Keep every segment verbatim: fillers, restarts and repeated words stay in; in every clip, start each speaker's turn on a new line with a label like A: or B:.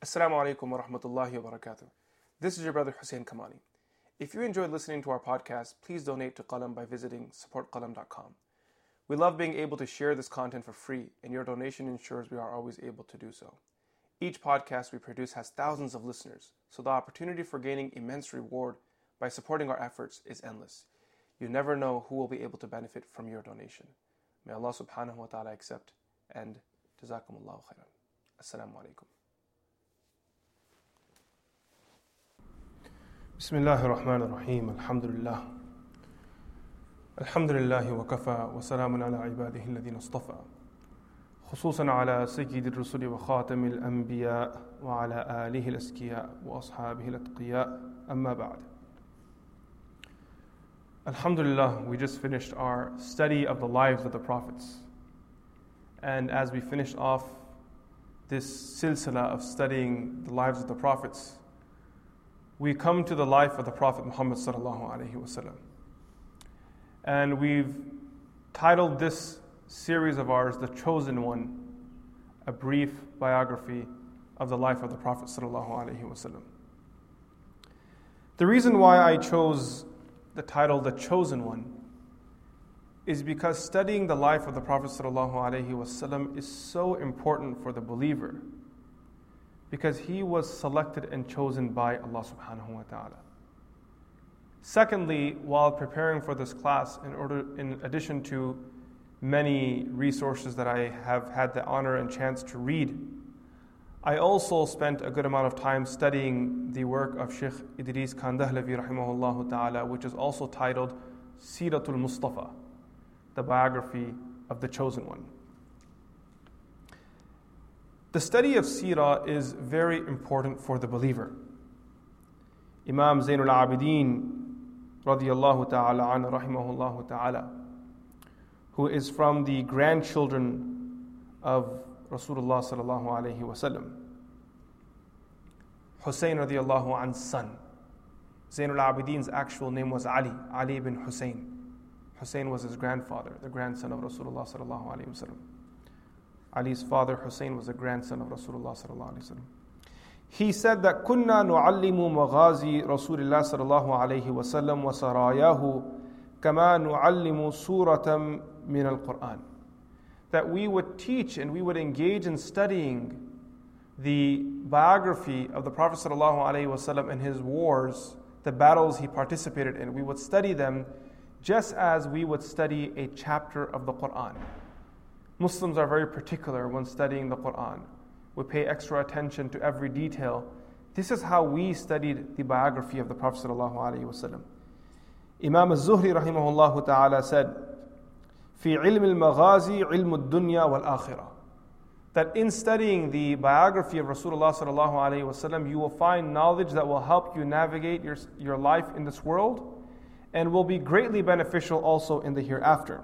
A: Assalamu alaikum wa rahmatullahi wa barakatuh. This is your brother Hussein Kamani. If you enjoyed listening to our podcast, please donate to Qalam by visiting support qalam dot com. We love being able to share this content for free, and your donation ensures we are always able to do so. Each podcast we produce has thousands of listeners, so the opportunity for gaining immense reward by supporting our efforts is endless. You never know who will be able to benefit from your donation. May Allah subhanahu wa ta'ala accept, and jazakumullahu khairan. Assalamu alaikum. بسم الله الرحمن الرحيم الحمد لله الحمد لله وكفى وسلام على عباده الذين اصطفى خصوصا على سيد الرسل وخاتم الأنبياء وعلى آله الأزكياء وأصحابه الأتقياء أما بعد. Alhamdulillah, we just finished our study of the lives of the prophets. And as we finished off this silsila of studying the lives of the prophets, we come to the life of the Prophet Muhammad sallallahu alaihi wasallam. And we've titled this series of ours, The Chosen One, a brief biography of the life of the Prophet sallallahu alaihi wasallam. The reason why I chose the title, The Chosen One, is because studying the life of the Prophet sallallahu alaihi wasallam is so important for the believer, because he was selected and chosen by Allah subhanahu wa ta'ala. Secondly, while preparing for this class, in order, in addition to many resources that I have had the honor and chance to read, I also spent a good amount of time studying the work of Sheikh Idris Khan Dahlavi rahimahullah ta'ala, which is also titled Siratul Mustafa, the biography of the Chosen One. The study of Seerah is very important for the believer. Imam Zainul Abidin radiyallahu ta'ala anhu rahimahullah ta'ala, who is from the grandchildren of Rasulullah sallallahu alayhi wasallam, Hussein radiyallahu anhu's son. Zainul Abidin's actual name was Ali, Ali ibn Hussein. Hussein was his grandfather, the grandson of Rasulullah sallallahu alayhi wasallam. Ali's father, Hussein, was a grandson of Rasulullah sallallahu alaihi wasallam. He said that كنا نعلم مغازي رسول الله صلى الله عليه وسلم وسراياه كما نعلم سورة من القرآن. That we would teach and we would engage in studying the biography of the Prophet sallallahu alaihi wasallam and his wars, the battles he participated in. We would study them just as we would study a chapter of the Quran. Muslims are very particular when studying the Quran. We pay extra attention to every detail. This is how we studied the biography of the Prophet sallallahu alaihi wasallam. Imam al-Zuhri rahimahullah ta'ala said, في علم المغازي علم الدنيا والآخرة. That in studying the biography of Rasulullah sallallahu alaihi wasallam, you will find knowledge that will help you navigate your, your life in this world and will be greatly beneficial also in the hereafter.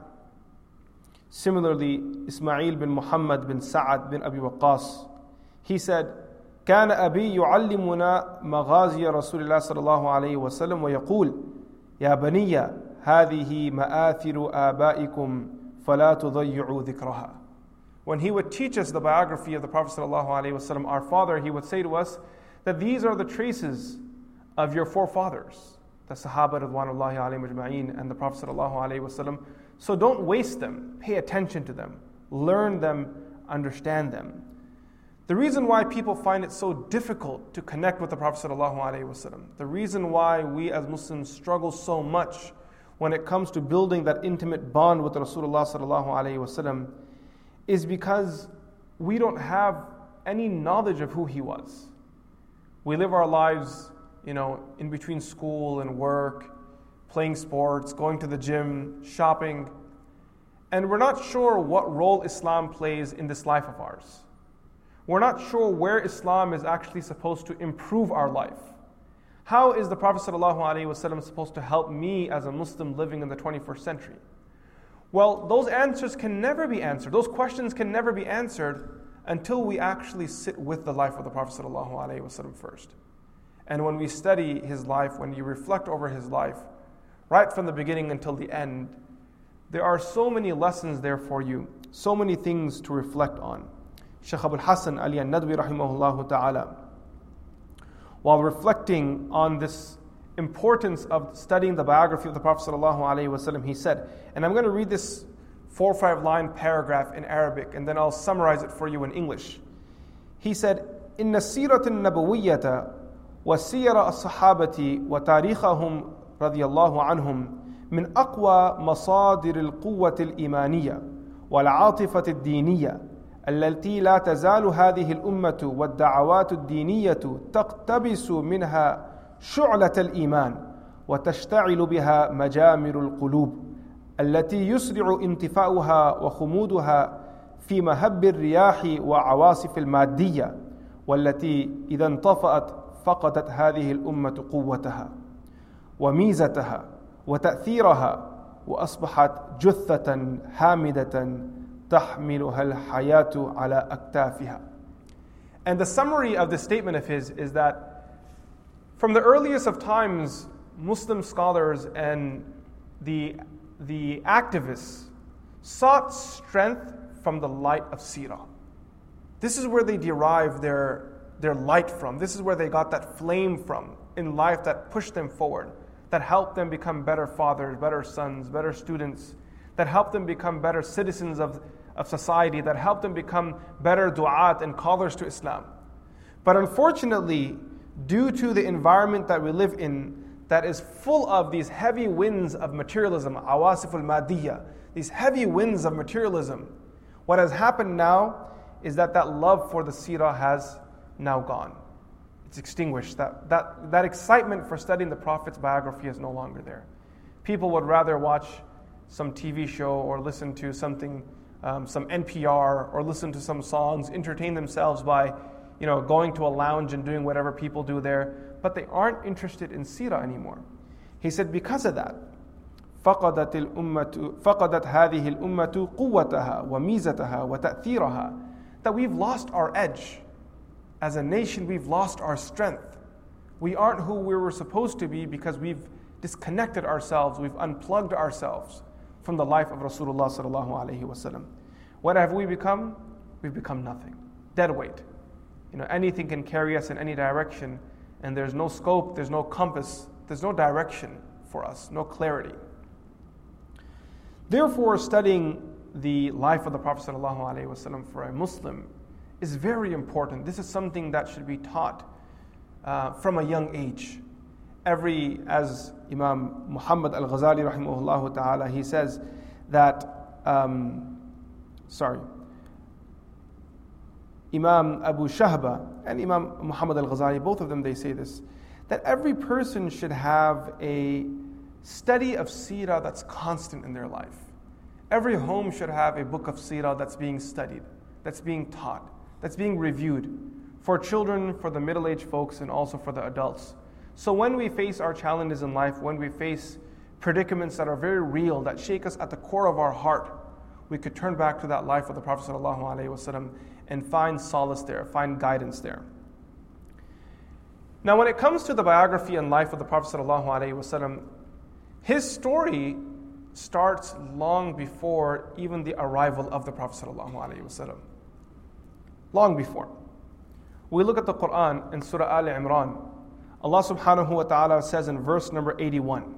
A: Similarly, Ismail bin Muhammad bin Sa'ad bin Abi Waqqas, he said, كان أبي يعلمنا مغازي رسول الله صلى الله عليه وسلم ويقول يا بني هذه مآثر آبائكم فلا تضيعوا ذكرها. When he would teach us the biography of the Prophet sallallahu alaihi wasallam, our father, he would say to us that these are the traces of your forefathers, the Sahaba radwanullahi alayhim ajma'in and the Prophet sallallahu alaihi wasallam. So don't waste them. Pay attention to them. Learn them. Understand them. The reason why people find it so difficult to connect with the Prophet ﷺ, the reason why we as Muslims struggle so much when it comes to building that intimate bond with Rasulullah ﷺ, is because we don't have any knowledge of who he was. We live our lives, you know, in between school and work, playing sports, going to the gym, shopping, and we're not sure what role Islam plays in this life of ours. We're not sure where Islam is actually supposed to improve our life. How is the Prophet ﷺ supposed to help me as a Muslim living in the twenty-first century? Well, those answers can never be answered. Those questions can never be answered until we actually sit with the life of the Prophet ﷺ first. And when we study his life, when you reflect over his life, right from the beginning until the end, there are so many lessons there for you, so many things to reflect on. Shaykh Abul Hasan Ali al-Nadwi rahimahullah ta'ala, while reflecting on this importance of studying the biography of the Prophet ﷺ, he said, and I'm going to read this four or five line paragraph in Arabic, and then I'll summarize it for you in English. He said, إن السيرة النبوية وسير الصحابة وتاريخهم رضي الله عنهم من أقوى مصادر القوة الإيمانية والعاطفة الدينية التي لا تزال هذه الأمة والدعوات الدينية تقتبس منها شعلة الإيمان وتشتعل بها مجامر القلوب التي يسرع انتفاؤها وخمودها في مهب الرياح وعواصف المادية والتي إذا انطفأت فقدت هذه الأمة قوتها وميزتها وتأثيرها وأصبحت جثة هامدة تحملها الحياة على أكتافها. And the summary of this statement of his is that from the earliest of times, Muslim scholars and the, the activists sought strength from the light of seerah. This is where they derive their, their light from. This is where they got that flame from in life that pushed them forward, that helped them become better fathers, better sons, better students, that helped them become better citizens of, of society, that helped them become better du'at and callers to Islam. But unfortunately, due to the environment that we live in, that is full of these heavy winds of materialism, awasif al-madiyya, these heavy winds of materialism, what has happened now is that that love for the seerah has now gone. It's extinguished. That, that, that excitement for studying the Prophet's biography is no longer there. People would rather watch some T V show or listen to something, um, some N P R, or listen to some songs, entertain themselves by, you know, going to a lounge and doing whatever people do there, but they aren't interested in seerah anymore. He said, because of that, فقدت الأمة فقدت هذه الأمة قوتها وميزتها وتأثيرها, that we've lost our edge. As a nation, we've lost our strength. We aren't who we were supposed to be because we've disconnected ourselves, we've unplugged ourselves from the life of Rasulullah sallallahu alaihi wasallam. What have we become? We've become nothing. Dead weight. You know, anything can carry us in any direction, and there's no scope, there's no compass, there's no direction for us, no clarity. Therefore, studying the life of the Prophet sallallahu alaihi wasallam for a Muslim is very important. This is something that should be taught uh, from a young age. Every, as Imam Muhammad al-Ghazali rahimahullah ta'ala, he says that, um, sorry, Imam Abu Shahba and Imam Muhammad al-Ghazali, both of them, they say this, that every person should have a study of seerah that's constant in their life. Every home should have a book of seerah that's being studied, that's being taught, that's being reviewed for children, for the middle-aged folks, and also for the adults. So when we face our challenges in life, when we face predicaments that are very real, that shake us at the core of our heart, we could turn back to that life of the Prophet ﷺ and find solace there, find guidance there. Now when it comes to the biography and life of the Prophet ﷺ, his story starts long before even the arrival of the Prophet ﷺ. Long before. We look at the Quran in Surah Al Imran. Allah subhanahu wa ta'ala says in verse number eighty-one.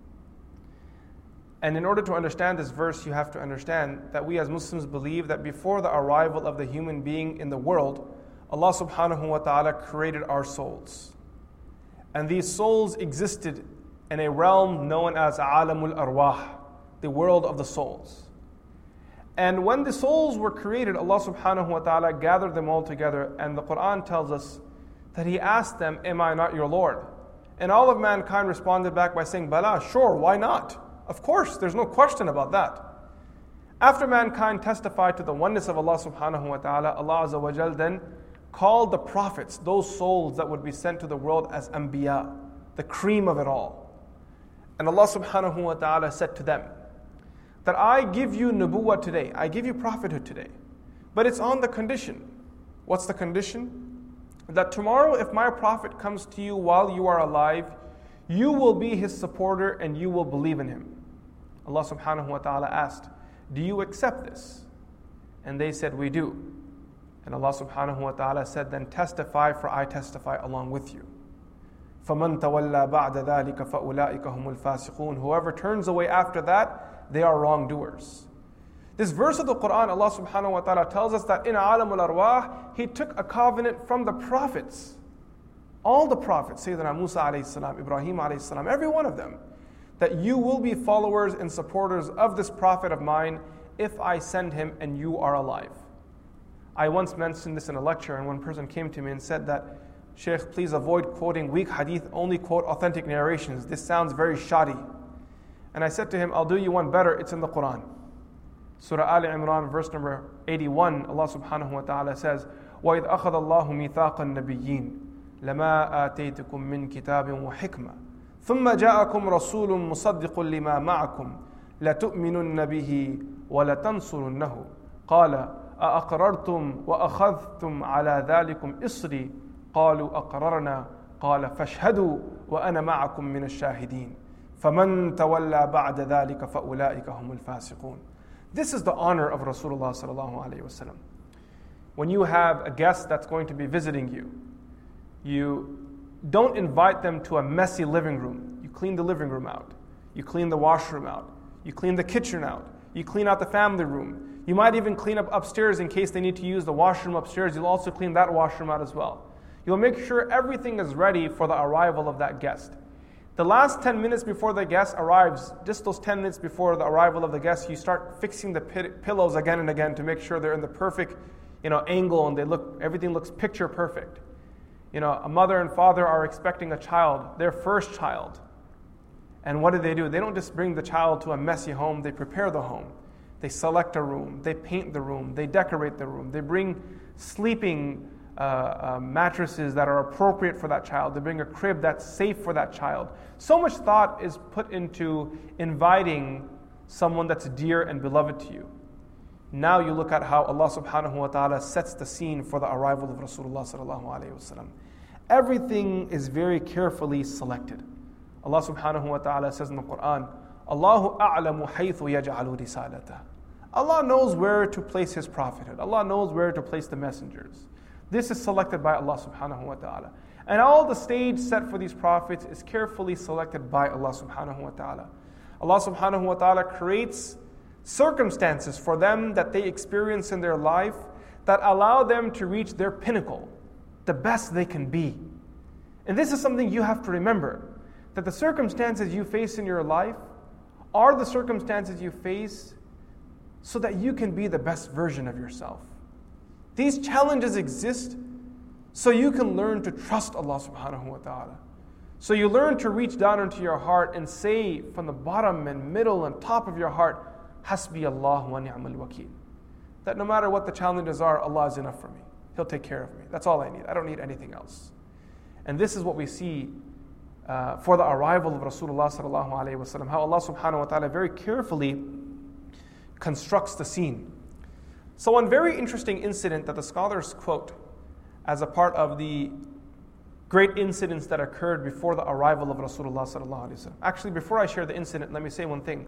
A: And in order to understand this verse, you have to understand that we as Muslims believe that before the arrival of the human being in the world, Allah subhanahu wa ta'ala created our souls. And these souls existed in a realm known as Alamul Arwah, the world of the souls. And when the souls were created, Allah subhanahu wa ta'ala gathered them all together, and the Quran tells us that He asked them, am I not your Lord? And all of mankind responded back by saying, Bala, sure, why not? Of course, there's no question about that. After mankind testified to the oneness of Allah subhanahu wa ta'ala, Allah azza wa jal then called the prophets, those souls that would be sent to the world, as anbiya, the cream of it all. And Allah subhanahu wa ta'ala said to them, that I give you nubuwwah today, I give you prophethood today, but it's on the condition. What's the condition? That tomorrow if my prophet comes to you while you are alive, you will be his supporter and you will believe in him. Allah subhanahu wa ta'ala asked, do you accept this? And they said, we do. And Allah subhanahu wa ta'ala said, then testify, for I testify along with you. فَمَنْ تَوَلَّى بَعْدَ ذَلِكَ فَأُولَٰئِكَ هُمُ الْفَاسِقُونَ. Whoever turns away after that, they are wrongdoers. This verse of the Quran, Allah subhanahu wa ta'ala tells us that in Alam al-Arwah, He took a covenant from the prophets. All the prophets, Sayyidina Musa alayhi salam, Ibrahim alayhi salam, every one of them, that you will be followers and supporters of this prophet of mine if I send him and you are alive. I once mentioned this in a lecture, and one person came to me and said that, Shaykh, please avoid quoting weak hadith, only quote authentic narrations. This sounds very shoddy. And I said to him, I'll do you one better, it's in the Quran. Surah Al Imran, verse number eighty-one, Allah subhanahu wa ta'ala says, وَإِذْ أَخَذَ اللَّهُ مِيثَاقَ النَّبِيِّينَ لَمَا آتَيْتُكُم مِّن كِتَابٍ وَحِكْمَةٍ ثُمَّ جَاءَكُمْ رَسُولٌ مُصَدِّقٌ لِمَا مَعَكُمْ لَتُؤْمِنُنَّ بِهِ وَلَتَنصُرُنَّهُ قَالَ أَأَقْرَرْتُمْ وَأَخَذْتُمْ عَلَى ذَلِكُمْ إِصْرِي قَالُوا أَقْرَرْنَا قَالَ فَاشْهَدُوا وَأَنَا مَعَكُمْ مِنَ الشَّاهِدِينَ فَمَنْ تَوَلَّى بَعْدَ ذَلِكَ فَأُولَٰئِكَ هُمُ الْفَاسِقُونَ. This is the honor of Rasulullah sallallahu alaihi wasallam. When you have a guest that's going to be visiting you, you don't invite them to a messy living room. You clean the living room out. You clean the washroom out. You clean the kitchen out. You clean out the family room. You might even clean up upstairs in case they need to use the washroom upstairs. You'll also clean that washroom out as well. You'll make sure everything is ready for the arrival of that guest. The last ten minutes before the guest arrives, just those ten minutes before the arrival of the guest, you start fixing the pillows again and again to make sure they're in the perfect, you know, angle and they look, everything looks picture perfect. You know, a mother and father are expecting a child, their first child. And what do they do? They don't just bring the child to a messy home, they prepare the home. They select a room, they paint the room, they decorate the room, they bring sleeping uh, uh, mattresses that are appropriate for that child, they bring a crib that's safe for that child. So much thought is put into inviting someone that's dear and beloved to you. Now you look at how Allah subhanahu wa ta'ala sets the scene for the arrival of Rasulullah sallallahu alayhi wasallam. Everything is very carefully selected. Allah subhanahu wa ta'ala says in the Quran, Allahu a'lamu haythu yaj'alu risalatah. Allah knows where to place His prophethood. Allah knows where to place the messengers. This is selected by Allah subhanahu wa ta'ala. And all the stage set for these prophets is carefully selected by Allah subhanahu wa ta'ala. Allah subhanahu wa ta'ala creates circumstances for them that they experience in their life that allow them to reach their pinnacle, the best they can be. And this is something you have to remember, that the circumstances you face in your life are the circumstances you face so that you can be the best version of yourself. These challenges exist so you can learn to trust Allah subhanahu wa ta'ala. So you learn to reach down into your heart and say from the bottom and middle and top of your heart, Hasbi Allah wa ni'mal wakeel. That no matter what the challenges are, Allah is enough for me. He'll take care of me. That's all I need. I don't need anything else. And this is what we see uh, for the arrival of Rasulullah sallallahu alayhi wa sallam, how Allah subhanahu wa ta'ala very carefully constructs the scene. So one very interesting incident that the scholars quote as a part of the great incidents that occurred before the arrival of Rasulullah sallallahu alayhi wa sallam. Actually, before I share the incident, let me say one thing.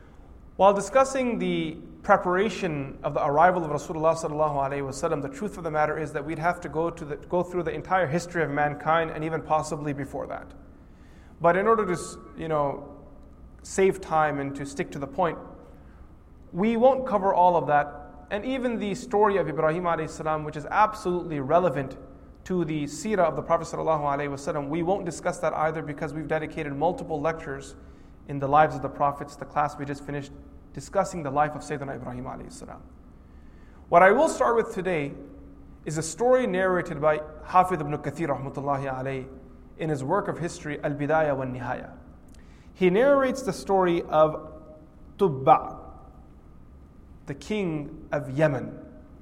A: While discussing the preparation of the arrival of Rasulullah sallallahu alayhi wa sallam, the truth of the matter is that we'd have to go to the, go through the entire history of mankind and even possibly before that. But in order to, you know, save time and to stick to the point, we won't cover all of that. And even the story of Ibrahim alayhi salam, which is absolutely relevant to the seerah of the Prophet sallallahu alayhi wa sallam, we won't discuss that either because we've dedicated multiple lectures in the lives of the prophets, the class we just finished discussing the life of Sayyidina Ibrahim alayhi salam. What I will start with today is a story narrated by Hafidh ibn Kathir rahmatullahi alayhi in his work of history, Al-Bidayah wa Nihaya. He narrates the story of Tubba, the king of Yemen.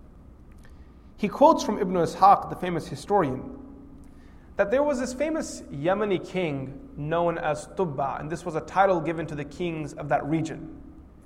A: He quotes from Ibn Ishaq, the famous historian, that there was this famous Yemeni king known as Tubba, and this was a title given to the kings of that region.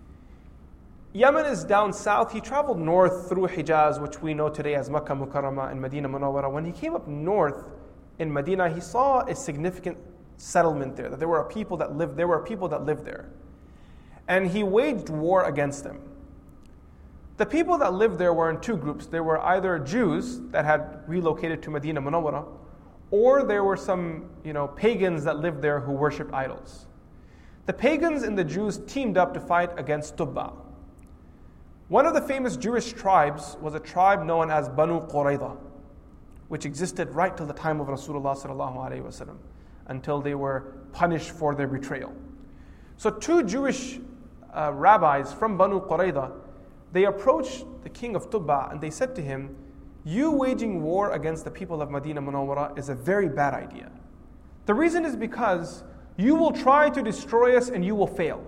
A: Yemen is down south. He traveled north through Hijaz, which we know today as Makkah Mukarramah and Medina Munawwara. When he came up north in Medina, he saw a significant settlement there, that there were people that lived, there were people that lived there. And he waged war against them. The people that lived there were in two groups. There were either Jews that had relocated to Medina Munawwara, or there were some, you know, pagans that lived there who worshipped idols. The pagans and the Jews teamed up to fight against Tubba. One of the famous Jewish tribes was a tribe known as Banu Qurayza, which existed right till the time of Rasulullah sallallahu alaihi wasallam, until they were punished for their betrayal. So two Jewish uh, rabbis from Banu Qurayza, they approached the king of Tubba and they said to him, "You waging war against the people of Medina Munawwara is a very bad idea. The reason is because you will try to destroy us and you will fail."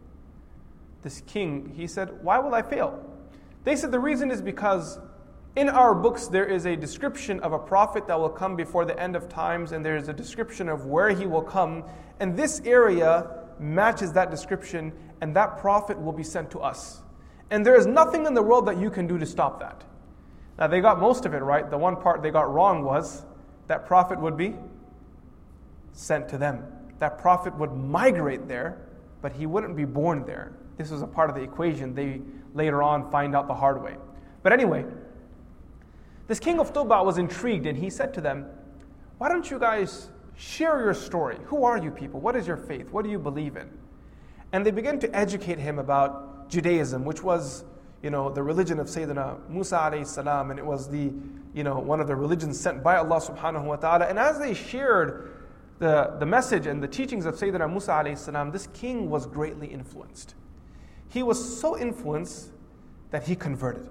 A: This king, he said, "Why will I fail?" They said, "The reason is because in our books there is a description of a prophet that will come before the end of times, and there is a description of where he will come, and this area matches that description, and that prophet will be sent to us. And there is nothing in the world that you can do to stop that." Now they got most of it right. The one part they got wrong was that prophet would be sent to them. That prophet would migrate there, but he wouldn't be born there. This was a part of the equation. They later on find out the hard way. But anyway, this king of Tubba was intrigued and he said to them, "Why don't you guys share your story? Who are you people? What is your faith? What do you believe in?" And they began to educate him about Judaism, which was, you know, the religion of Sayyidina Musa alayhi salam, and it was the, you know, one of the religions sent by Allah subhanahu wa ta'ala. And as they shared the, the message and the teachings of Sayyidina Musa alayhi salam, this king was greatly influenced. He was so influenced that he converted.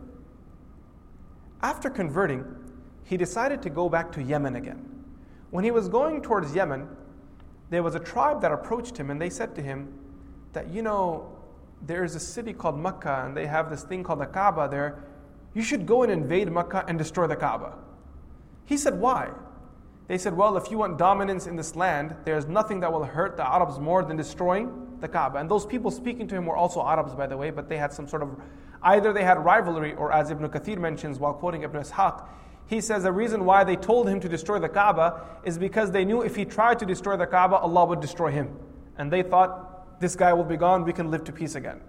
A: After converting, he decided to go back to Yemen again. When he was going towards Yemen, there was a tribe that approached him and they said to him that, you know, there is a city called Mecca and they have this thing called the Kaaba there. You should go and invade Mecca and destroy the Kaaba. He said, "Why?" They said, "Well, if you want dominance in this land, there's nothing that will hurt the Arabs more than destroying the Kaaba." And those people speaking to him were also Arabs, by the way, but they had some sort of, either they had rivalry, or as Ibn Kathir mentions while quoting Ibn Ishaq, he says the reason why they told him to destroy the Kaaba is because they knew if he tried to destroy the Kaaba, Allah would destroy him. And they thought, this guy will be gone, we can live to peace again.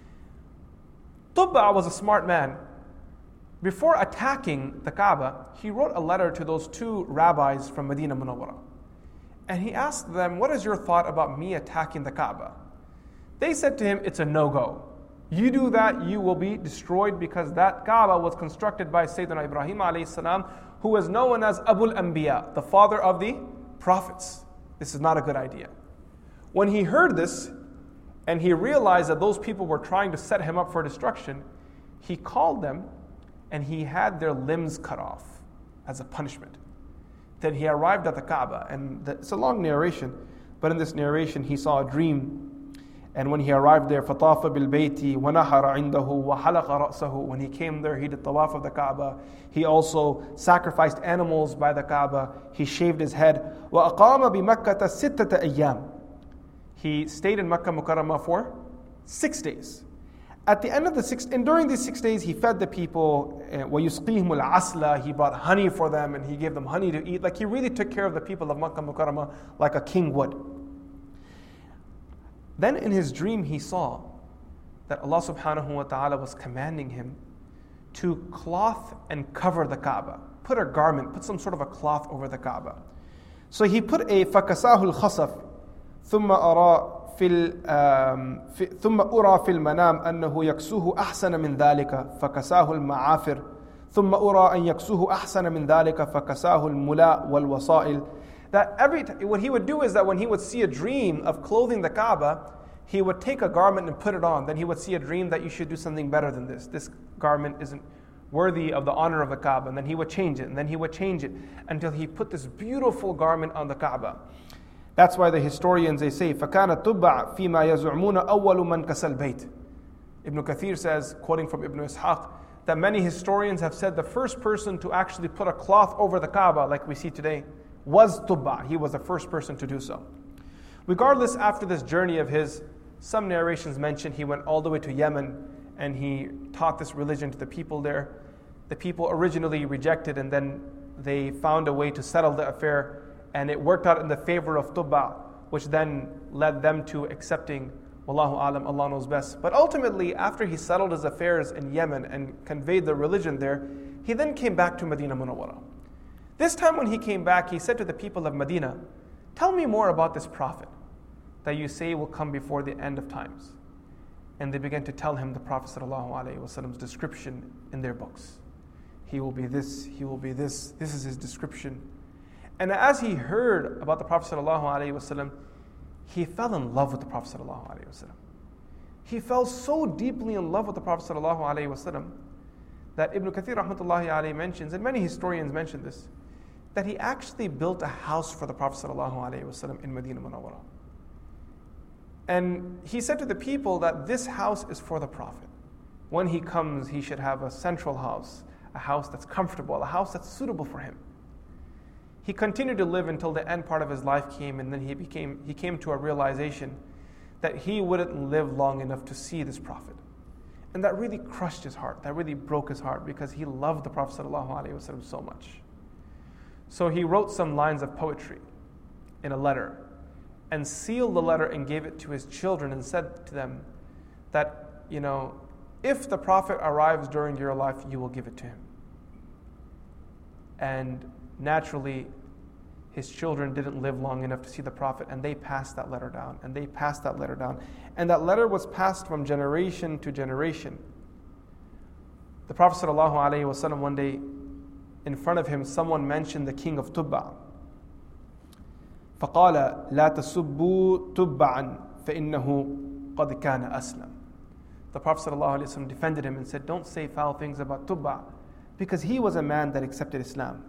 A: Tubba was a smart man. Before attacking the Kaaba, he wrote a letter to those two rabbis from Medina Munawwara. And he asked them, "What is your thought about me attacking the Kaaba?" They said to him, "It's a no-go. You do that, you will be destroyed, because that Kaaba was constructed by Sayyidina Ibrahim alayhi salam, who was known as Abul Anbiya, the father of the prophets. This is not a good idea." When he heard this, and he realized that those people were trying to set him up for destruction, he called them and he had their limbs cut off as a punishment. Then he arrived at the Kaaba, and the, it's a long narration, but in this narration he saw a dream. And when he arrived there, فَطَافَ بِالْبَيْتِ وَنَحَرَ عِنْدَهُ وَحَلَقَ رَأْسَهُ. When he came there, he did tawaf of the Kaaba. He also sacrificed animals by the Kaaba. He shaved his head. وَأَقَامَ بِمَكَّةَ سِتَّةَ أَيَّامٍ. He stayed in Makkah Mukarramah for six days. At the end of the six, and during these six days, he fed the people. وَيُسْقِيهِمُ الْعَسْلَ. He brought honey for them, and he gave them honey to eat. Like he really took care of the people of Makkah Mukarramah like a king would. Then in his dream, he saw that Allah subhanahu wa ta'ala was commanding him to cloth and cover the Kaaba. Put a garment, put some sort of a cloth over the Kaaba. So he put a فَكَسَاهُ الْخَصَفِ ثُمَّ أَرَى في ثم أرى في المنام أنه يكسوه أحسن من ذلك فكساه المعافر ثم أرى أن يكسوه أحسن من ذلك فكساه الملاء والوسائل. That every t- what he would do is that when he would see a dream of clothing the Kaaba, he would take a garment and put it on. Then he would see a dream that you should do something better than this. This garment isn't worthy of the honor of the Kaaba. And then he would change it, and then he would change it until he put this beautiful garment on the Kaaba. That's why the historians, they say, فَكَانَ تُبَّعْ فِي مَا يَزُعْمُونَ أَوَّلُ مَنْ كَسَى الْبَيْتِ. Ibn Kathir says, quoting from Ibn Ishaq, that many historians have said the first person to actually put a cloth over the Kaaba, like we see today, was Tubba. He was the first person to do so. Regardless, after this journey of his, some narrations mention he went all the way to Yemen and he taught this religion to the people there. The people originally rejected, and then they found a way to settle the affair, and it worked out in the favor of Tubba, which then led them to accepting, Wallahu alam, Allah knows best. But ultimately, after he settled his affairs in Yemen and conveyed the religion there, he then came back to Medina Munawwara. This time when he came back, he said to the people of Medina, tell me more about this prophet that you say will come before the end of times. And they began to tell him the Prophet ﷺ's description in their books. He will be this, he will be this, this is his description. And as he heard about the Prophet ﷺ, he fell in love with the Prophet ﷺ. He fell so deeply in love with the Prophet ﷺ that Ibn Kathir rahmatullahi alayhi mentions, and many historians mention this, that he actually built a house for the Prophet ﷺ in Medina Munawwara. And he said to the people that this house is for the Prophet. When he comes, he should have a central house, a house that's comfortable, a house that's suitable for him. He continued to live until the end part of his life came, and then he became he came to a realization that he wouldn't live long enough to see this Prophet. And that really crushed his heart, that really broke his heart, because he loved the Prophet ﷺ so much. So he wrote some lines of poetry in a letter, and sealed the letter and gave it to his children and said to them that, you know, if the Prophet arrives during your life, you will give it to him. And naturally, his children didn't live long enough to see the Prophet, and they passed that letter down, and they passed that letter down. And that letter was passed from generation to generation. The Prophet ﷺ, one day, in front of him, someone mentioned the king of Tubba. فَقَالَ لَا تَسُبُّوا تُبَّعًا فَإِنَّهُ قَدْ كَانَ أَسْلَمَ. The Prophet ﷺ defended him and said, don't say foul things about Tubba, because he was a man that accepted Islam.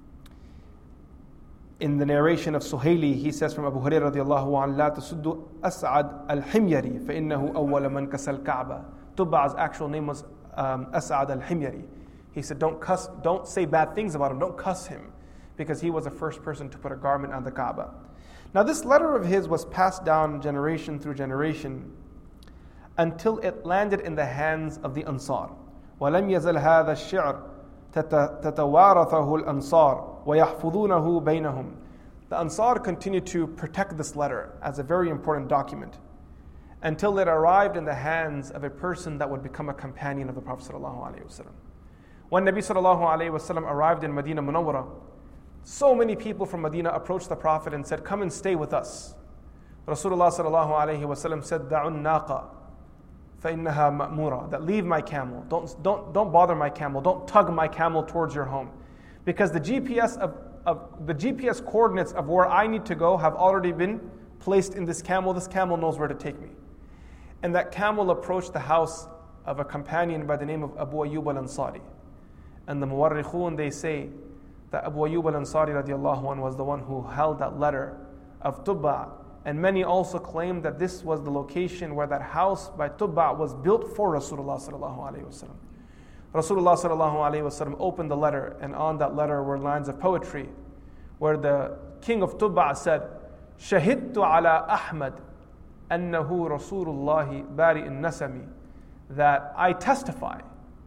A: In the narration of Suhaili, he says from Abu Hurairah radiallahu anhu, لا تسد أسعد الحميري فإنه أول من كسى الكعبة. Tubba's actual name was um, As'ad al-Himyari. He said, don't cuss, don't say bad things about him, don't cuss him, because he was the first person to put a garment on the Kaaba. Now this letter of his was passed down generation through generation until it landed in the hands of the Ansar. وَلَمْ يَزَلْ هَذَا الشِّعْرِ تَتَوَارَثَهُ الْأَنصَارِ وَيَحْفُظُونَهُ بَيْنَهُمْ. The Ansar continued to protect this letter as a very important document until it arrived in the hands of a person that would become a companion of the Prophet ﷺ. When Nabi ﷺ arrived in Medina Munawwara, so many people from Medina approached the Prophet and said, come and stay with us. Rasulullah ﷺ said, دَعُ النَّاقَ فَإِنَّهَا مَأْمُورَةٌ, that leave my camel, don't, don't, don't bother my camel, don't tug my camel towards your home. Because the G P S of, of the G P S coordinates of where I need to go have already been placed in this camel. This camel knows where to take me. And that camel approached the house of a companion by the name of Abu Ayyub al-Ansari. And the Muwarrikhun, they say that Abu Ayyub al-Ansari radiallahu anhu was the one who held that letter of Tubba. And many also claim that this was the location where that house by Tubba was built for Rasulullah sallallahu alayhi wa sallam. Rasulullah sallallahu alayhi wa sallam opened the letter, and on that letter were lines of poetry where the king of Tubba said, Shahidtu ala Ahmad annahu Rasulullahi bari in nasami, that I testify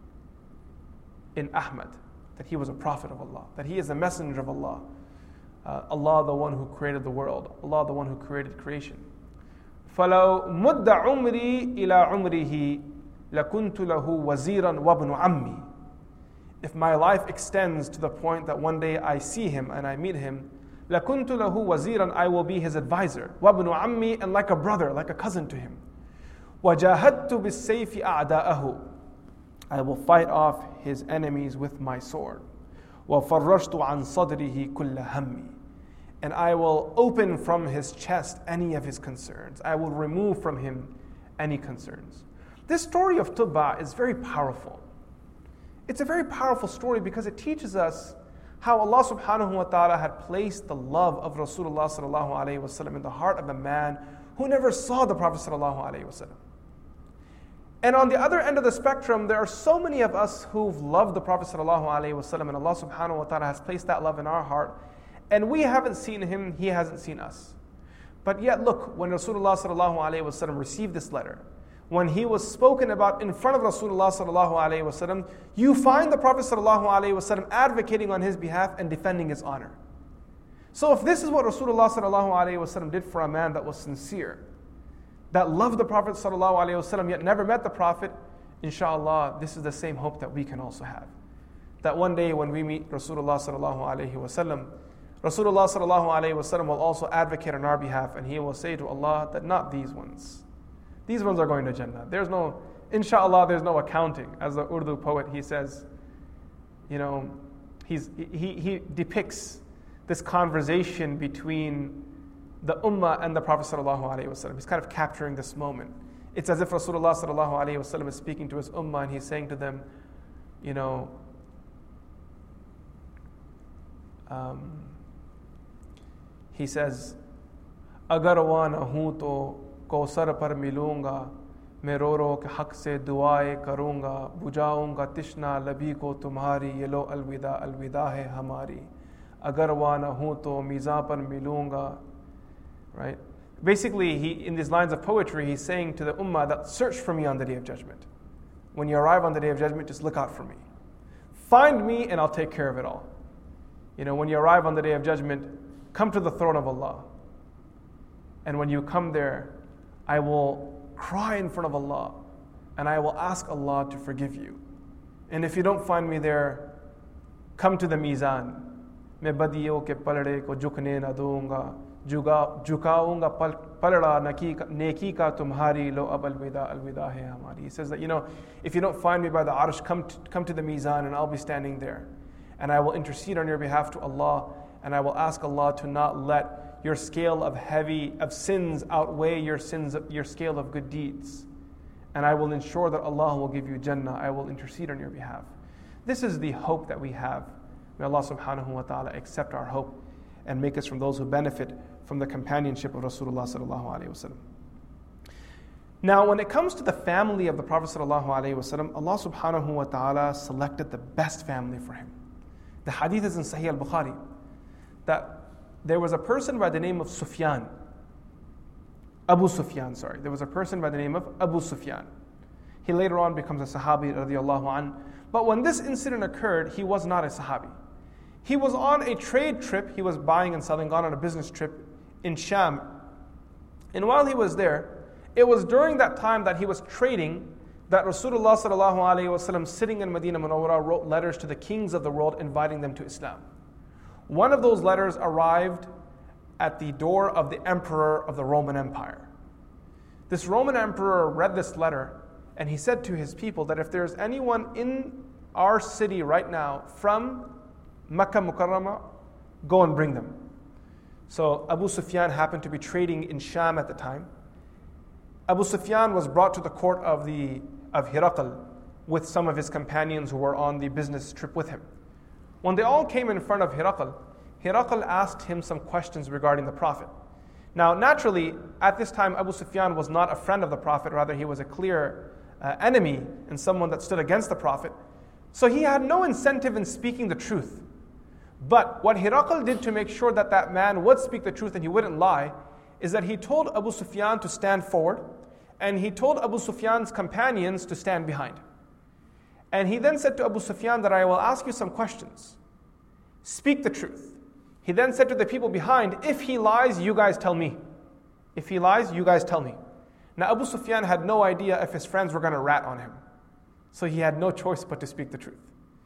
A: in Ahmad that he was a prophet of Allah, that he is a messenger of Allah. Uh, Allah, the one who created the world, Allah, the one who created creation. فَلَوْ مُدَّ عُمْرِي إِلَىٰ عُمْرِهِ لَكُنْتُ لَهُ وَزِيرًا وَابْنُ عَمِّي. If my life extends to the point that one day I see him and I meet him, لَكُنْتُ لَهُ وَزِيرًا, I will be his advisor, وَابْنُ عَمِّي, and like a brother, like a cousin to him. وَجَاهَدْتُ بِالسَّيْفِ أَعْدَاءَهُ, I will fight off his enemies with my sword. وَفَرَّجْتُ عَنْ صَدْرِهِ كُلَّ هَمِّي, and I will open from his chest any of his concerns. I will remove from him any concerns. This story of Tubba is very powerful. It's a very powerful story because it teaches us how Allah subhanahu wa ta'ala had placed the love of Rasulullah sallallahu alayhi wa sallam in the heart of a man who never saw the Prophet sallallahu alayhi wa sallam. And on the other end of the spectrum, there are so many of us who've loved the Prophet sallallahu alaihi wasallam, and Allah subhanahu wa ta'ala has placed that love in our heart, and we haven't seen him, he hasn't seen us. But yet look, when Rasulullah sallallahu alaihi wasallam received this letter, when he was spoken about in front of Rasulullah sallallahu alaihi wasallam, you find the Prophet sallallahu alaihi wasallam advocating on his behalf and defending his honor. So if this is what Rasulullah sallallahu alaihi wasallam did for a man that was sincere, that loved the Prophet sallallahu alaihi wasallam yet never met the Prophet, inshallah, this is the same hope that we can also have. that one day when we meet Rasulullah sallallahu alaihi wasallam, Rasulullah sallallahu alaihi wasallam will also advocate on our behalf, and he will say to Allah that not these ones. These ones are going to Jannah. There's no, inshallah, there's no accounting. As the Urdu poet, he says, you know, he's, he, he depicts this conversation between the ummah and the Prophet sallallahu alaihi wasallam. He's kind of capturing this moment. It's as if Rasulullah sallallahu alaihi wasallam is speaking to his ummah and he's saying to them, you know, um, he says, "Agar wa na hu to kausar par milunga, मैं रो रो के हक से दुआएं करूँगा, बुझाऊँगा तिश्ना लबी को तुम्हारी, ये लो अलविदा अलविदा है हमारी, अगर वहाँ न हूँ तो मीज़ां पर मिलूँगा." Right? Basically, he, in these lines of poetry, he's saying to the ummah that search for me on the Day of Judgment. When you arrive on the Day of Judgment, just look out for me. Find me and I'll take care of it all. You know, when you arrive on the Day of Judgment, come to the throne of Allah. And when you come there, I will cry in front of Allah and I will ask Allah to forgive you. And if you don't find me there, come to the Mizan. मैं बदियों के पलड़े को झुकने न दूंगा, झुका झुकाऊंगा पलड़ा नेकी का तुम्हारी, लो अब अलविदा अलविदा है हमारी. He says that, you know, if you don't find me by the arsh, come to, come to the Mizan and I'll be standing there. And I will intercede on your behalf to Allah, and I will ask Allah to not let your scale of heavy of sins outweigh your sins, your scale of good deeds. And I will ensure that Allah will give you Jannah. I will intercede on your behalf. This is the hope that we have. May Allah subhanahu wa ta'ala accept our hope and make us from those who benefit from the companionship of Rasulullah sallallahu alaihi wasallam. Now, when it comes to the family of the Prophet sallallahu alaihi wasallam, Allah subhanahu wa ta'ala selected the best family for him. The hadith is in Sahih al-Bukhari that there was a person by the name of Sufyan. Abu Sufyan, sorry. There was a person by the name of Abu Sufyan. He later on becomes a Sahabi radiallahu an. But when this incident occurred, he was not a Sahabi. He was on a trade trip. He was buying and selling, gone on a business trip in Sham. And while he was there, it was during that time that he was trading that Rasulullah sallallahu alaihi wasallam, sitting in Medina Munawwara, wrote letters to the kings of the world inviting them to Islam. One of those letters arrived at the door of the emperor of the Roman Empire. This Roman emperor read this letter and he said to his people that if there's anyone in our city right now from Makkah Mukarramah, go and bring them. So Abu Sufyan happened to be trading in Sham at the time. Abu Sufyan was brought to the court of the of Hiraqal with some of his companions who were on the business trip with him. When they all came in front of Hiraqal, Hiraqal asked him some questions regarding the Prophet. Now, naturally, at this time, Abu Sufyan was not a friend of the Prophet, rather he was a clear uh, enemy and someone that stood against the Prophet. So he had no incentive in speaking the truth. But what Hiraqal did to make sure that that man would speak the truth and he wouldn't lie, is that he told Abu Sufyan to stand forward, and he told Abu Sufyan's companions to stand behind. And he then said to Abu Sufyan that I will ask you some questions. Speak the truth. He then said to the people behind, if he lies, you guys tell me. If he lies, you guys tell me. Now Abu Sufyan had no idea if his friends were going to rat on him. So he had no choice but to speak the truth.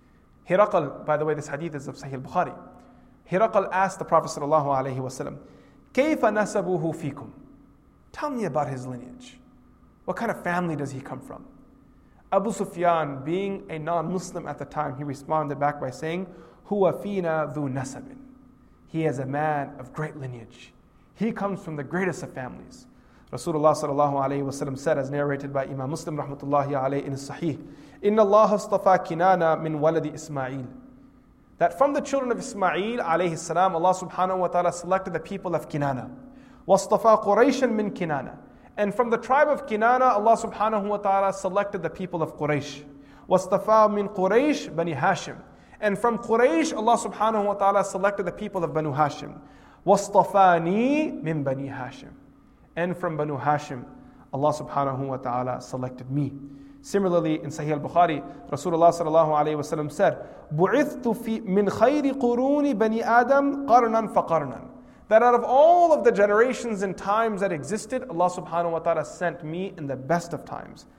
A: Hiraqal, by the way, this hadith is of Sahih al-Bukhari. Hiraqal asked the Prophet sallallahu alaihi wasallam, كَيْفَ نَسَبُهُ فِيكُمْ? Tell me about his lineage. What kind of family does he come from? Abu Sufyan, being a non-Muslim at the time, he responded back by saying, هُوَ فِينَا ذُو نَسَبٍ. He is a man of great lineage. He comes from the greatest of families. Rasulullah sallallahu alayhi wa sallam said, as narrated by Imam Muslim rahmatullahi alayhi in his Sahih, إِنَّ اللَّهَ اصْطَفَى كِنَانَ مِنْ وَلَدِ إِسْمَاعِيلِ. That from the children of Ismail alayhi salam, Allah subhanahu wa ta'ala selected the people of Kinana. وَاصْطَفَى قُرَيْشًا مِنْ كِنَانَ. And from the tribe of Kinana, Allah subhanahu wa ta'ala selected the people of Quraysh. وَاصْطَفَى مِنْ قُرَيْشْ بَنِي هَاشِمٍ. And from Quraysh, Allah subhanahu wa ta'ala selected the people of Banu Hashim. وَاصْطَفَانِي مِنْ بَنِي هَاشِمٍ. And from Banu Hashim, Allah subhanahu wa ta'ala selected me. Similarly, in Sahih al-Bukhari, Rasulullah sallallahu alayhi wa sallam said, بُعِثْتُ فِي مِنْ خَيْرِ قُرُونِ بَنِي آدَمْ قَرْنًا فَقَرْنًا. That out of all of the generations and times that existed, Allah subhanahu wa ta'ala sent me in the best of times.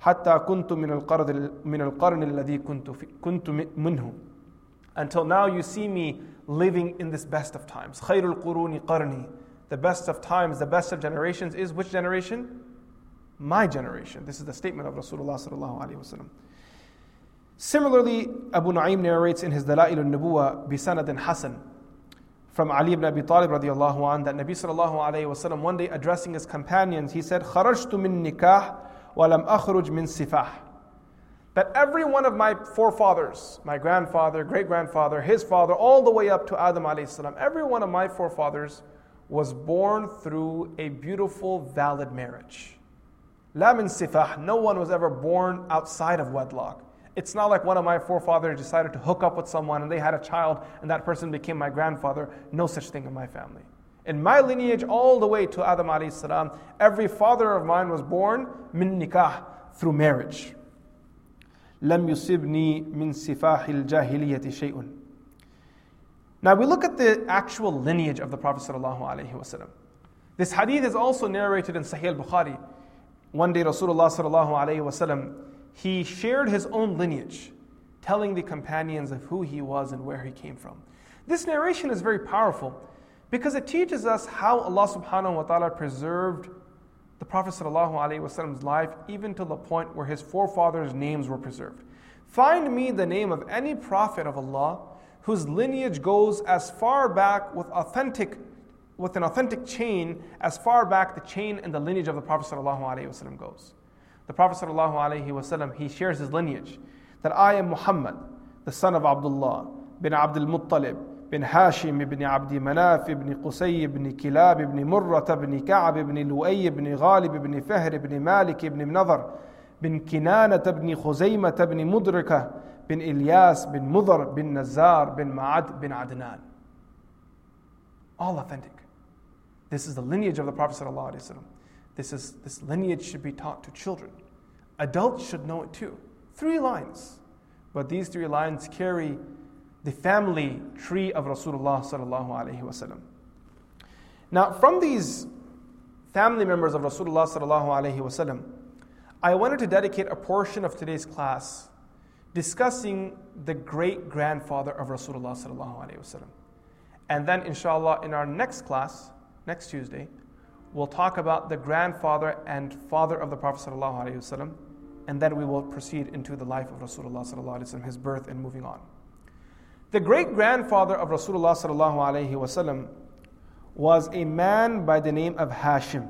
A: حتى كنت من القرن من القرن الذي كنت كنت منه. Until now you see me living in this best of times. خير القرون قرني. The best of times, the best of generations is which generation? My generation. This is the statement of Rasulullah sallallahu alaihi wasallam. Similarly, Abu Nu'aym narrates in his Dala'il al-Nubuwah bisanad Hasan from Ali ibn Abi Talib radiallahu anh that Nabi sallallahu alayhi wasallam one day addressing his companions, he said, خرجت من نكاح ولم أخرج من سفاح. That every one of my forefathers, my grandfather, great-grandfather, his father, all the way up to Adam alayhi salam, every one of my forefathers was born through a beautiful, valid marriage. La min sifah, no one was ever born outside of wedlock. It's not like one of my forefathers decided to hook up with someone and they had a child and that person became my grandfather. No such thing in my family. In my lineage, all the way to Adam alayhi salam, every father of mine was born min nikah, through marriage. لم يصبني من سفاح الجاهلية شيء. Now we look at the actual lineage of the Prophet sallallahu alaihi wasallam. This hadith is also narrated in Sahih al-Bukhari. One day Rasulullah sallallahu alaihi wasallam, he shared his own lineage, telling the companions of who he was and where he came from. This narration is very powerful because it teaches us how Allah subhanahu wa ta'ala preserved the Prophet ﷺ's life even to the point where his forefathers' names were preserved. Find me the name of any prophet of Allah whose lineage goes as far back with authentic, with an authentic chain, as far back the chain and the lineage of the Prophet ﷺ goes. The Prophet ﷺ, he shares his lineage that I am Muhammad, the son of Abdullah bin Abdul Muttalib, bin Hashim ibn Abdi Manaf ibn Qusay ibn Kilab ibn Murrah ibn Ka'ab ibn Lu'ay ibn Ghalib ibn Fahr ibn Malik ibn Nadhr bin Kinanah ibn Khuzaymah ibn Mudrikah bin Ilyas bin Mudhar bin Nazar bin Ma'ad bin Adnan. All authentic. This is the lineage of the Prophet ﷺ. This is this lineage should be taught to children. Adults should know it too. Three lines. But these three lines carry the family tree of Rasulullah sallallahu alaihi wasallam. Now, from these family members of Rasulullah sallallahu alaihi wasallam, I wanted to dedicate a portion of today's class discussing the great-grandfather of Rasulullah sallallahu alaihi wasallam. And then, inshallah, in our next class, next Tuesday, we'll talk about the grandfather and father of the Prophet sallallahu alaihi wasallam, and then we will proceed into the life of Rasulullah sallallahu alaihi wasallam, his birth and moving on. The great-grandfather of Rasulullah sallallahu alaihi wasallam was a man by the name of Hashim.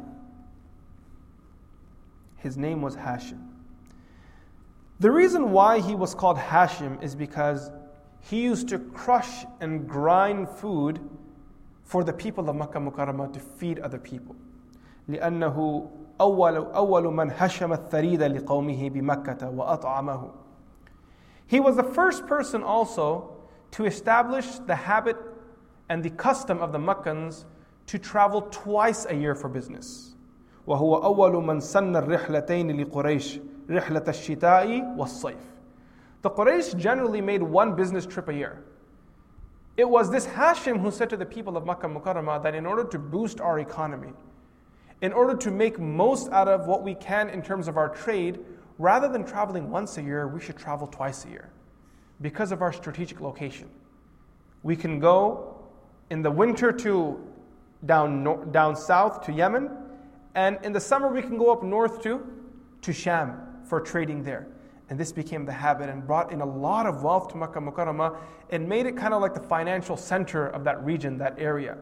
A: His name was Hashim. The reason why he was called Hashim is because he used to crush and grind food for the people of Makkah Mukarramah to feed other people. لأنه أول أول من هشم الثريد لقومه بمكة وأطعمه. He was the first person also to establish the habit and the custom of the Makkans to travel twice a year for business. وهو أول من سن الرحلتين لقريش رحلة الشتاء والصيف. The Quraysh generally made one business trip a year. It was this Hashim who said to the people of Makkah Mukarramah that in order to boost our economy, in order to make most out of what we can in terms of our trade, rather than traveling once a year, we should travel twice a year because of our strategic location. We can go in the winter to down, no, down south to Yemen, and in the summer we can go up north to, to Sham for trading there. And this became the habit and brought in a lot of wealth to Makkah Mukarramah and made it kind of like the financial center of that region, that area.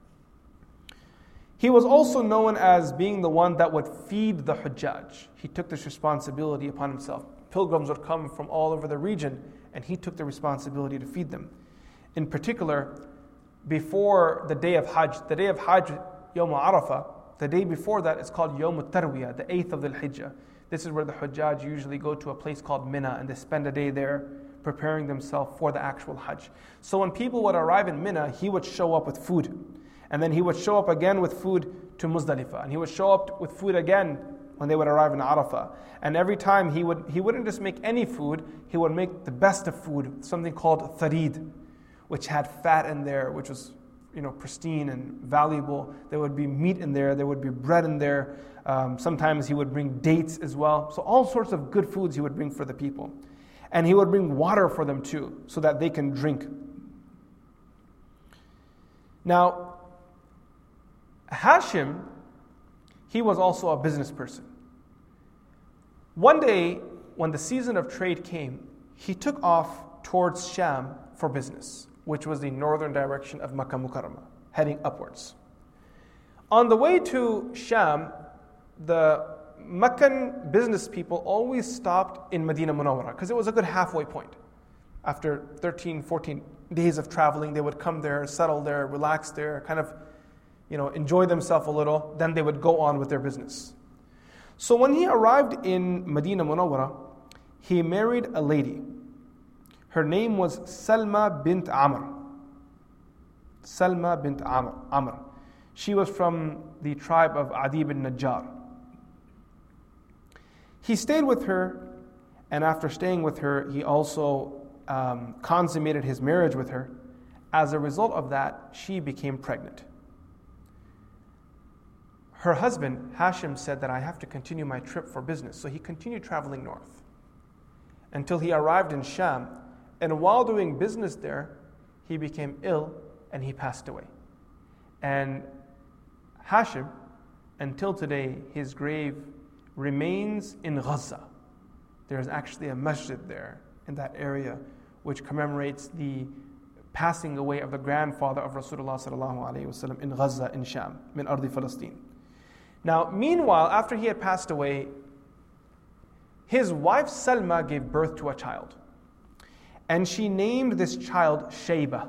A: He was also known as being the one that would feed the Hujjaj. He took this responsibility upon himself. Pilgrims would come from all over the region, and he took the responsibility to feed them. In particular, before the day of Hajj, the day of Hajj, Yawm Arafah, the day before that is called Yawm al-Tarwiyah, the eighth of the Hijjah. This is where the Hujjaj usually go to a place called Mina, and they spend a day there preparing themselves for the actual Hajj. So when people would arrive in Mina, he would show up with food. And then he would show up again with food to Muzdalifah. And he would show up with food again when they would arrive in Arafah. And every time he, would, he wouldn't just make any food, he would make the best of food, something called tharid, which had fat in there, which was you know, pristine and valuable. There would be meat in there, there would be bread in there, Um, sometimes he would bring dates as well. So all sorts of good foods he would bring for the people. And he would bring water for them too, so that they can drink. Now, Hashim, he was also a business person. One day, when the season of trade came, he took off towards Sham for business, which was the northern direction of Makkah Mukarramah, heading upwards. On the way to Sham, the Meccan business people always stopped in Medina Munawwara because it was a good halfway point. After thirteen, fourteen days of traveling, they would come there, settle there, relax there, kind of, you know, enjoy themselves a little. Then they would go on with their business. So when he arrived in Medina Munawwara, he married a lady. Her name was Salma bint Amr. Salma bint Amr. Amr. She was from the tribe of Adi bin Najjar. He stayed with her, and after staying with her, he also um, consummated his marriage with her. As a result of that, she became pregnant. Her husband, Hashim, said that I have to continue my trip for business. So he continued traveling north until he arrived in Sham. And while doing business there, he became ill and he passed away. And Hashim, until today, his grave remains in Gaza. There is actually a masjid there in that area which commemorates the passing away of the grandfather of Rasulullah sallallahu alaihi wasallam in Gaza in Sham, min ardi Palestine. Now, meanwhile, after he had passed away, his wife Salma gave birth to a child. And she named this child Shayba.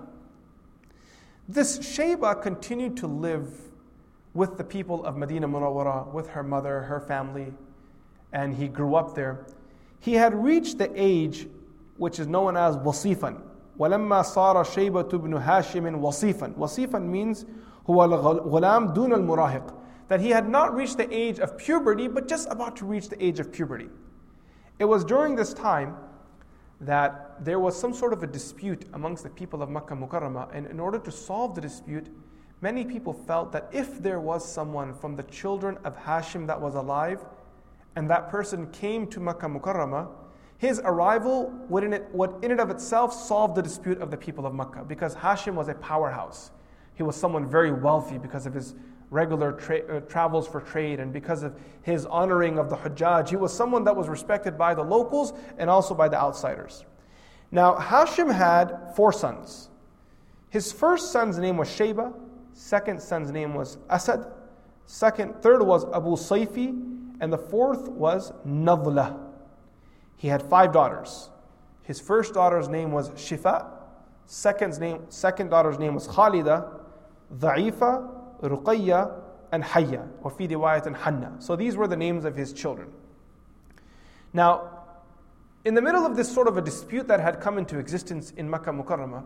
A: This Shayba continued to live with the people of Medina Munawwara, with her mother, her family, and he grew up there. He had reached the age which is known as wasifan. وَلَمَّا صَارَ شَيْبَةُ بْنُ هَاشِمٍ وَصِيفًا. Wasifan means هُوَ الْغُلَامُ دُونَ الْمُرَاهِقِ, that he had not reached the age of puberty, but just about to reach the age of puberty. It was during this time that there was some sort of a dispute amongst the people of Makkah Mukarramah, and in order to solve the dispute, many people felt that if there was someone from the children of Hashim that was alive, and that person came to Makkah Mukarramah, his arrival would in, it, would in and of itself solve the dispute of the people of Makkah, because Hashim was a powerhouse. He was someone very wealthy because of his regular tra- uh, travels for trade, and because of his honoring of the Hujjaj. He was someone that was respected by the locals and also by the outsiders. Now, Hashim had four sons. His first son's name was Shayba, second son's name was Asad, second, third was Abu Sayfi, and the fourth was Nadla. He had five daughters. His first daughter's name was Shifa, second's name, second daughter's name was Khalida, Dha'ifa, Ruqayya, and Hayya, or fi riwayat and Hanna. So these were the names of his children. Now, in the middle of this sort of a dispute that had come into existence in Makkah Mukarramah,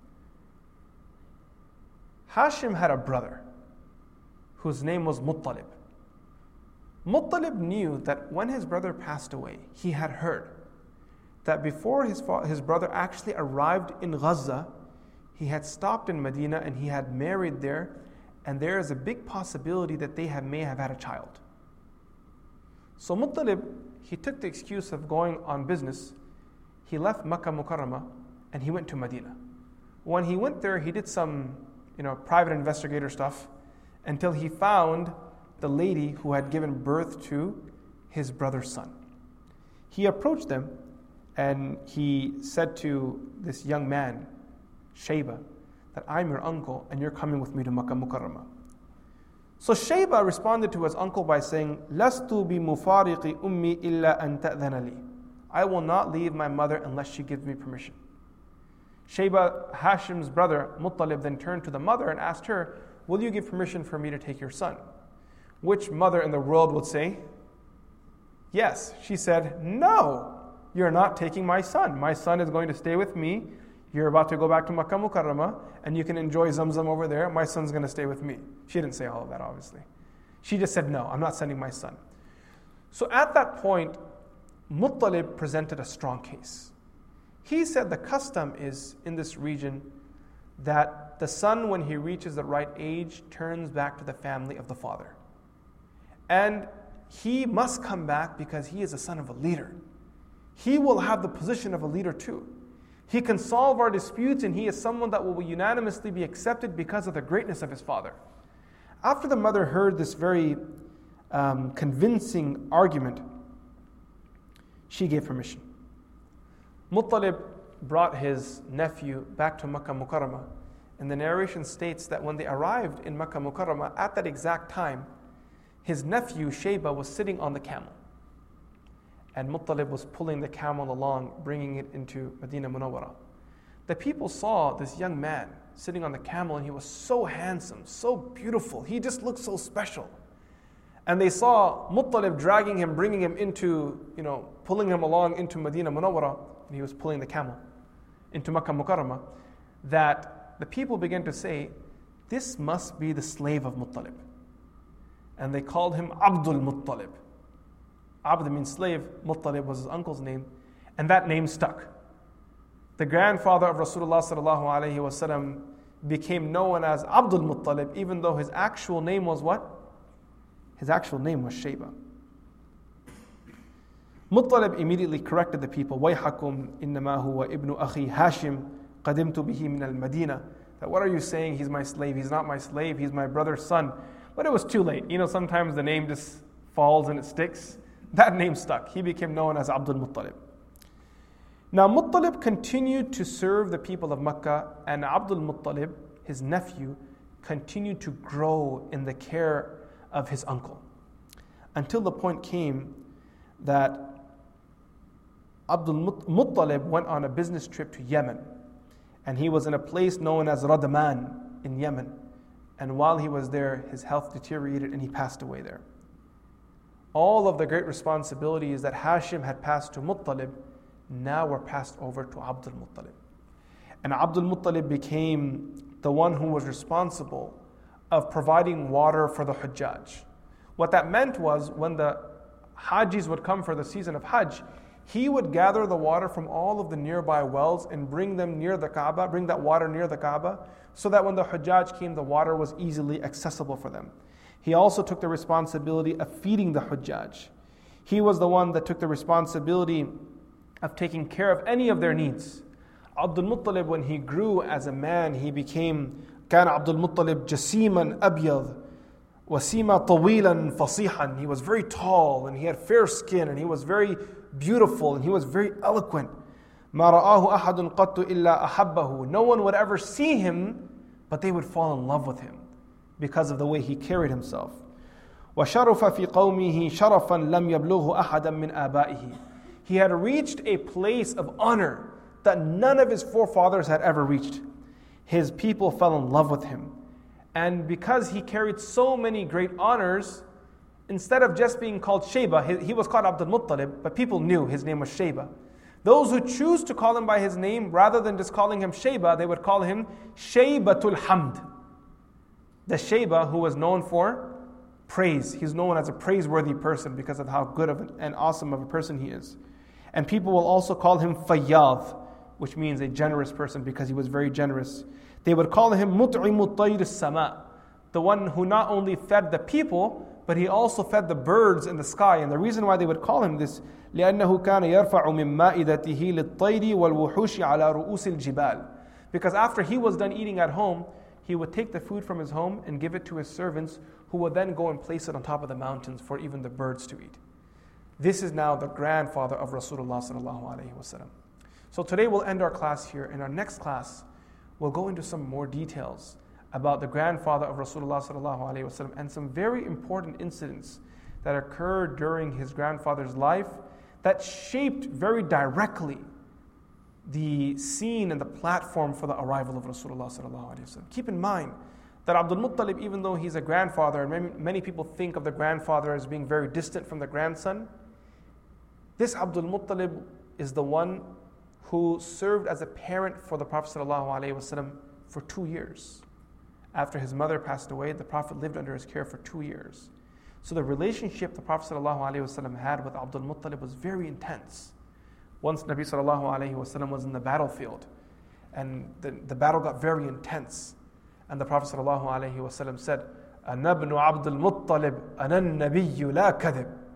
A: Hashim had a brother whose name was Muttalib. Muttalib knew that when his brother passed away, he had heard that before his, fa- his brother actually arrived in Gaza, he had stopped in Medina and he had married there, and there is a big possibility that they have, may have had a child. So Muttalib, he took the excuse of going on business. He left Makkah Mukarramah and he went to Medina. When he went there, he did some, you know, private investigator stuff until he found the lady who had given birth to his brother's son. He approached them and he said to this young man, Shayba, that I'm your uncle and you're coming with me to Makkah Mukarramah. So Shayba responded to his uncle by saying, Lastu bi mufariqi ummi illa an ta'dhana li. I will not leave my mother unless she gives me permission. Shayba, Hashim's brother, Muttalib, then turned to the mother and asked her, will you give permission for me to take your son? Which mother in the world would say, yes? She said, no, you're not taking my son. My son is going to stay with me. You're about to go back to Makkah Mukarramah and you can enjoy Zamzam over there. My son's going to stay with me. She didn't say all of that, obviously. She just said, no, I'm not sending my son. So at that point, Muttalib presented a strong case. He said the custom is in this region that the son, when he reaches the right age, turns back to the family of the father. And he must come back because he is the son of a leader. He will have the position of a leader too. He can solve our disputes, and he is someone that will unanimously be accepted because of the greatness of his father. After the mother heard this very um, convincing argument, she gave permission. Muttalib brought his nephew back to Makkah Mukarramah, and the narration states that when they arrived in Makkah Mukarramah, at that exact time, his nephew Shayba was sitting on the camel, and Muttalib was pulling the camel along, bringing it into Medina Munawwara. The people saw this young man sitting on the camel, and he was so handsome, so beautiful. He just looked so special. And they saw Muttalib dragging him, bringing him into, you know, pulling him along into Medina Munawwara, and he was pulling the camel into Makkah Mukarramah, that the people began to say, this must be the slave of Muttalib. And they called him Abdul Muttalib. Abd means slave, Muttalib was his uncle's name, and that name stuck. The grandfather of Rasulullah sallallahu alaihi wasallam became known as Abdul Muttalib, even though his actual name was what? His actual name was Shayba. Muttalib immediately corrected the people, وَيْحَكُمْ إِنَّمَا هُوَ إِبْنُ أَخِي هَاشِمْ قَدِمْتُ بِهِ مِنَ الْمَدِينَةِ. That what are you saying? He's my slave. He's not my slave. He's my brother's son. But it was too late. You know, sometimes the name just falls and it sticks. That name stuck. He became known as Abdul Muttalib. Now Muttalib continued to serve the people of Makkah, and Abdul Muttalib, his nephew, continued to grow in the care of his uncle, until the point came that Abdul Muttalib went on a business trip to Yemen, and he was in a place known as Radman in Yemen, and while he was there, his health deteriorated and he passed away there. All of the great responsibilities that Hashim had passed to Muttalib now were passed over to Abdul Muttalib. And Abdul Muttalib became the one who was responsible of providing water for the Hujjaj. What that meant was when the Hajis would come for the season of Hajj, he would gather the water from all of the nearby wells and bring them near the Kaaba, bring that water near the Kaaba, so that when the Hujjaj came, the water was easily accessible for them. He also took the responsibility of feeding the Hujjaj. He was the one that took the responsibility of taking care of any of their needs. Abdul Muttalib, when he grew as a man, he became كان عبد المطلب جسيما أبيض وسيما طويلا فصيحا. He was very tall and he had fair skin and he was very beautiful and he was very eloquent. ما رآه أحد قط إلا أحبه. No one would ever see him, but they would fall in love with him because of the way he carried himself. وشرف في قومه شرفا لم يبلغه أحدا من آبائه. He had reached a place of honor that none of his forefathers had ever reached. His people fell in love with him. And because he carried so many great honors, instead of just being called Shayba, he, he was called Abdul Muttalib, but people knew his name was Shayba. Those who choose to call him by his name, rather than just calling him Shayba, they would call him Shaybatul Hamd. The Shayba who was known for praise. He's known as a praiseworthy person because of how good of an, and awesome of a person he is. And people will also call him Fayyad, which means a generous person because he was very generous. They would call him Mut'imu Tayr as-Sama, the one who not only fed the people, but he also fed the birds in the sky. And the reason why they would call him this, لأنه كان يرفع من مائدته للطير والوحوش على رؤوس الجبال. Because after he was done eating at home, he would take the food from his home and give it to his servants, who would then go and place it on top of the mountains for even the birds to eat. This is now the grandfather of Rasulullah sallallahu alaihi wasallam. So today we'll end our class here. In our next class, we'll go into some more details about the grandfather of Rasulullah sallallahu alaihi wasallam and some very important incidents that occurred during his grandfather's life that shaped very directly the scene and the platform for the arrival of Rasulullah sallallahu alaihi wasallam. Keep in mind that Abdul Muttalib, even though he's a grandfather, and many, many people think of the grandfather as being very distant from the grandson, this Abdul Muttalib is the one who served as a parent for the Prophet ﷺ for two years. After his mother passed away, the Prophet lived under his care for two years. So the relationship the Prophet ﷺ had with Abdul Muttalib was very intense. Once Nabi ﷺ was in the battlefield, and the, the battle got very intense, and the Prophet ﷺ said, أَنَا ابْنُ عَبْدُ الْمُطَّلِبِ أَنَا النَّبِيُّ لَا كَذِبْ.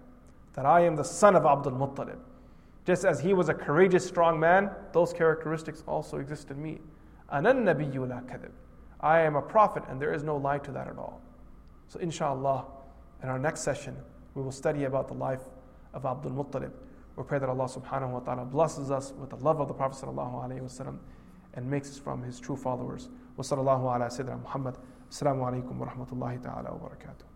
A: that I am the son of Abdul Muttalib. Just as he was a courageous, strong man, those characteristics also exist in me. Ana nabiyyu la kadhib. I am a prophet and there is no lie to that at all. So inshallah, in our next session, we will study about the life of Abdul Muttalib. We pray that Allah subhanahu wa ta'ala blesses us with the love of the Prophet sallallahu alayhi wa sallam and makes us from his true followers. Wa sallallahu ala sayyidina Muhammad. Assalamu alaikum wa rahmatullahi ta'ala wa barakatuh.